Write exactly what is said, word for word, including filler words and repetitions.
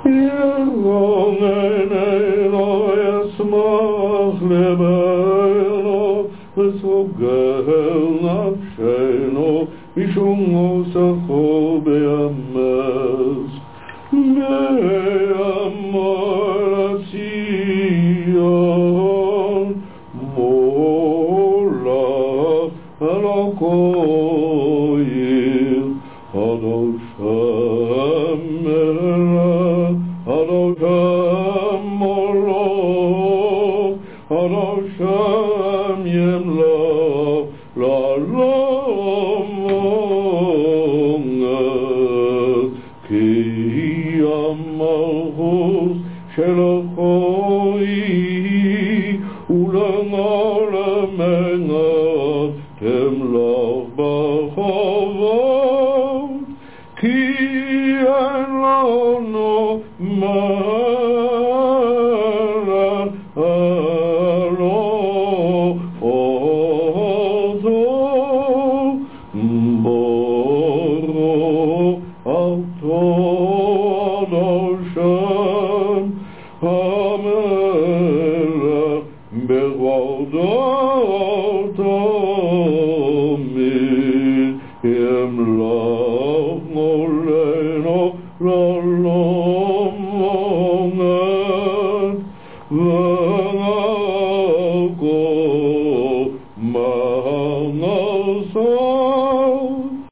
ירוננו ישמח לבנו וסוגל נפשנו משום מוסכו בימס באמר ציון מולך אלוקויך אדושם מלך אדושם מולך אדושם ימלך לעולם כי המלכות שלכו היא ולעולמנו תמלך בכבוד כי אין לנו מלך אלא אותו ברוך אותו אדושם המלך בכבודו